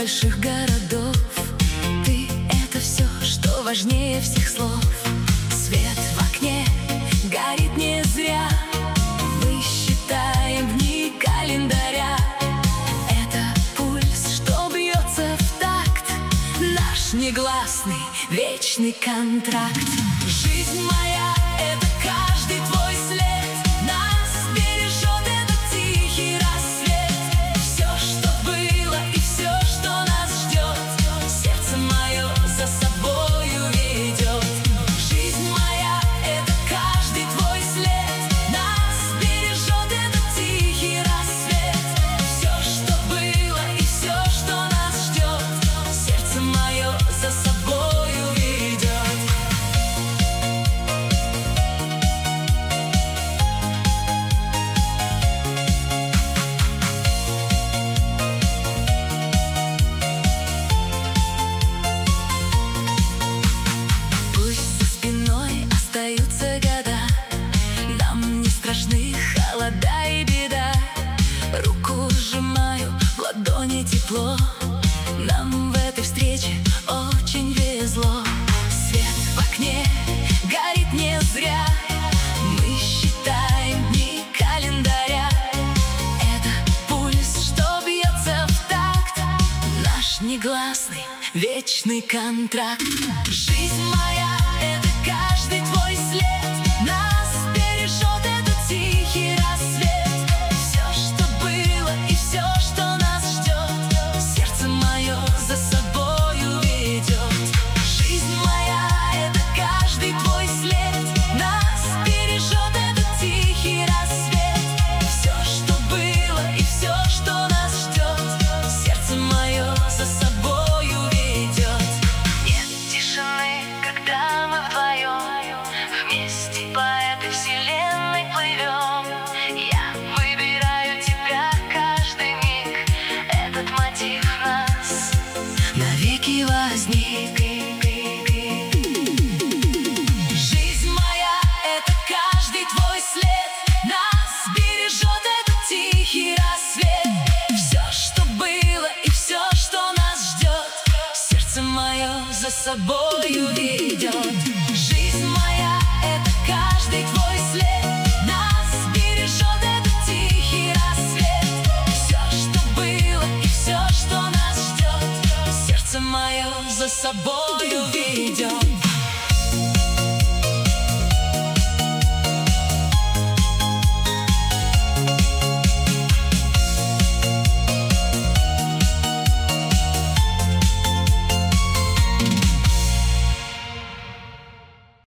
больших городов. Ты — это все, что важнее всех слов. Свет в окне горит не зря. Мы считаем дни календаря. Это пульс, что бьется в такт. Наш негласный вечный контракт. Жизнь моя — это каждый твой след. Нас бережет этот тихий рассвет. Все, что было, и все, что нас ждет, сердце мое за собою ведет. Жизнь моя — это каждый твой след. Нас бережет этот тихий рассвет. Все, что было, и все, что нас ждет, сердце мое за собою ведет. Остаются года, нам не страшны холода и беда. Руку сжимаю, в ладони тепло. Нам в этой встрече очень везло. Свет в окне горит не зря. Мы считаем дни календаря. Это пульс, что бьется в такт. Наш негласный вечный контракт. Жизнь моя — это каждый твой след. Нас бережет этот тихий рассвет. Все, что было, и все, что нас ждет, сердце мое за собою ведет. Жизнь моя — это каждый твой след. Нас бережет этот тихий рассвет. Все, что было, и все, что нас ждет, сердце мое за собою ведет. Нет тишины, когда мы вдвоем вместе по этой вселенной плывем. Я выбираю тебя каждый миг. Этот мотив нас навеки возник. Жизнь моя — это каждый твой след. Нас бережет этот тихий рассвет. Все, что было, и все, что нас ждет, сердце мое за собою ведет. Жизнь моя — это каждый твой след. Нас бережет этот тихий рассвет. Все, что было, и все, что нас ждет, сердце мое за собой